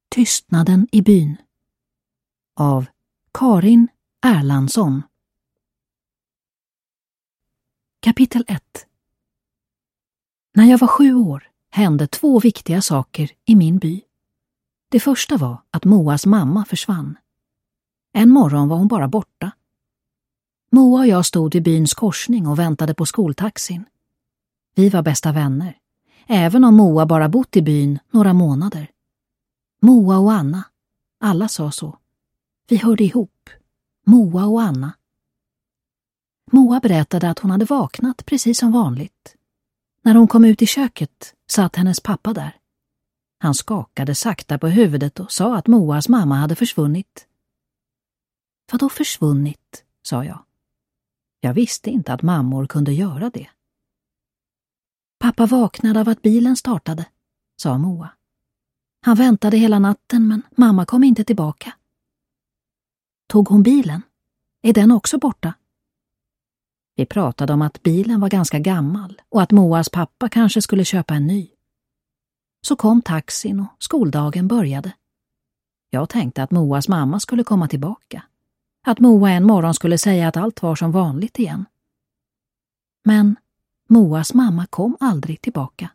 Tystnaden i byn av Karin Erlandsson. Kapitel 1. När jag var 7 år hände 2 viktiga saker i min by. Det första var att Moas mamma försvann. En morgon var hon bara borta. Moa och jag stod vid byns korsning och väntade på skoltaxin. Vi var bästa vänner, även om Moa bara bott i byn några månader. Moa och Anna, alla sa så. Vi hörde ihop, Moa och Anna. Moa berättade att hon hade vaknat precis som vanligt. När hon kom ut i köket satt hennes pappa där. Han skakade sakta på huvudet och sa att Moas mamma hade försvunnit. Vadå försvunnit, sa jag. Jag visste inte att mammor kunde göra det. Pappa vaknade av att bilen startade, sa Moa. Han väntade hela natten men mamma kom inte tillbaka. Tog hon bilen? Är den också borta? Vi pratade om att bilen var ganska gammal och att Moas pappa kanske skulle köpa en ny. Så kom taxin och skoldagen började. Jag tänkte att Moas mamma skulle komma tillbaka. Att Moa en morgon skulle säga att allt var som vanligt igen. Men Moas mamma kom aldrig tillbaka.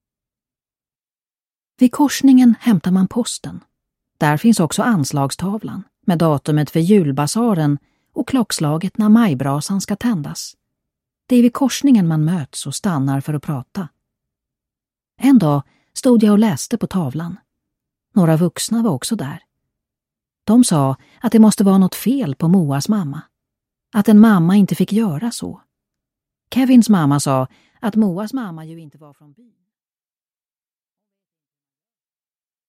Vid korsningen hämtar man posten. Där finns också anslagstavlan med datumet för julbasaren och klockslaget när majbrasan ska tändas. Det är vid korsningen man möts och stannar för att prata. En dag stod jag och läste på tavlan. Några vuxna var också där. De sa att det måste vara något fel på Moas mamma. Att en mamma inte fick göra så. Kevins mamma sa att Moas mamma ju inte var från byn.